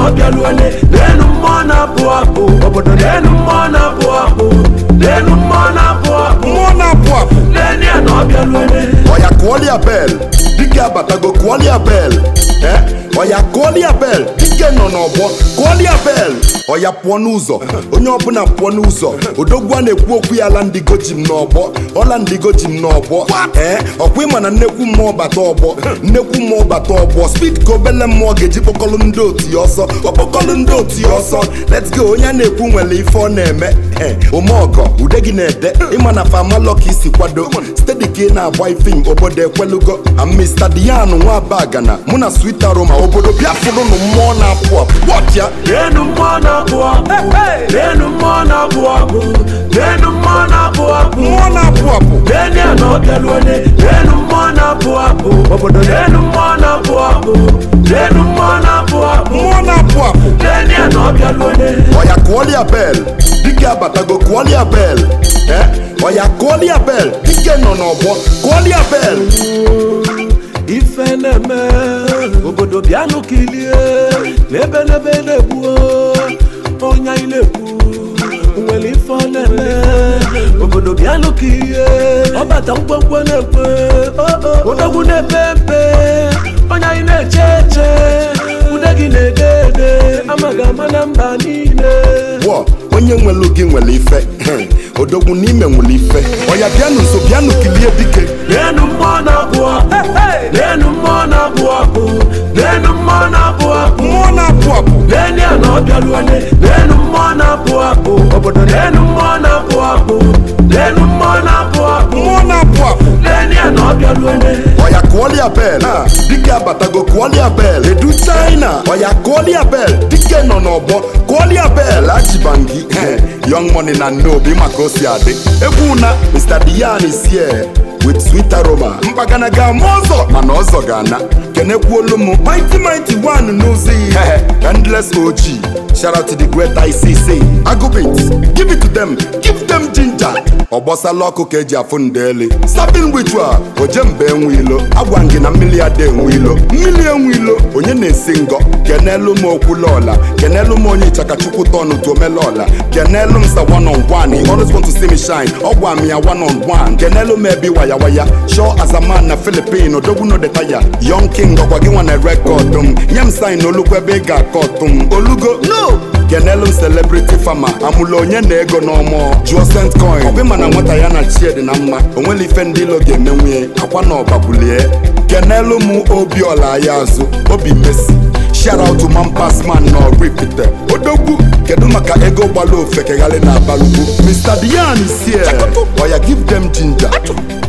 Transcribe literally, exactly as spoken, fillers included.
no bialuele lenu mona puapu obodo lenu mona puapu lenu mona puapu mona puapu lenu no bialuele oya call your bell dike abatago call your bell eh oya call your bell dike no no bo call your bell oya pụọ n'ụzọ onye ọbụla pụọ n'ụzọ odogwu na-ekwu okwu ya ala ndigo jim n'ọgbọ ọla ndigo jim n'ọgbọ ee ọkwa ịma na nnekwu mmụọ bata ọgbọ nnekwu mmụọ bata ọgbọ speed ka obele mmụọ ga-eji kpọkọlụ ndị otu ya ọsọ ọkpọkọlụ ndị otu ya ọsọ let's go onye na-ekwu nwere ife ọ na-eme ee omeọgọ ude gị na-ede ịma na famalọ ka isi kwado steady ka ị na-agba ifim obodo ekwelugo Mister Dian nwa bagana mụ na Sweet Aroma obodo bịafụrụ nụ mmụọ na-apụ apụ wọtịa lenu mmụọ lenu mona puapu lenu mona puapu mona puapu lenu no bialuele lenu mona puapu obodo lenu mona puapu lenu mona puapu mona puapu lenu no bialuele oya call your bell dike abatago call your bell eh oya call your bell dike no no bo call your bell ife na-eme obodo bịanụ kilie n'ebe n'ebe na-egbuo onye anyị na-ekwu nwere ife ọ na-eme obodo bịanụ kilie ọbata mkpọmkpọ na-ekwe odogwu na-epe mpe onye anyị na-eche eche ude gị na-ede ede amaghị ama na mba niile wọ onye nwelu gị nwere ife odogwu n'ime nwere ife oya bịanụ nso bịanụ kilie dike lenu mmụọ na-abụ apụ lenu mmụọ na-abụ apụ lenu mmụọ na-abụ apụ mmụọ na-apụ apụ lenu ya na ọbịaluele lenu mmụọ na-abụ apụ obodo lenu mmụọ na-abụ apụ lenu mmụọ na-abụ apụ mmụọ na-apụ apụ lenu ya na ọbịaluele oya call your bell dike abatago call your bell edu China oya call your bell dike nọ n'ọgbọ call your bell achibangi young money na nnobi maka o si adị egwu na Mister Dian is here with Sweet Aroma mpagana ga-ama ọzọ mana ọzọ ga-ana kenekwuolu m mighty mighty one n'ụzọ ihe endless O G shout out to the great I C C Agubit give it to them give them ginger ọgbọsala ọkụ ka eji afụ ndeli sabin witwa oje mbe enwe ilo agwa gị na mmiri ada enwe ilo mmiri enwe ilo onye na-esi ngọ kenelu m okwulọla kenelu m onye Chakachukwu tọnụ tuomelọla kenelu m sa one on one he always want to see me shine ọgwa m ya one on one kenelu m ebi waya waya show as a man na Philippine odogwu no detaya young king ọkwa gị nwa na rekọd m nye m sign olugwu ebe ị ga-akọtụ m olugo no kenelu celebrity farmer amụla onye na ego n'ọmọ jụọ cent coin ọbụ ma na nwata ya na chie dị na mma onwere ife ndị ilo ga-emenwunye akwa na ọbabulie kenelu m Obiola ya azụ obi Messi shout out to man pass man na Oraifite odogwu kedu maka ego gbala ofe keghalị na abalugwu Mister Dian is here oya give them ginger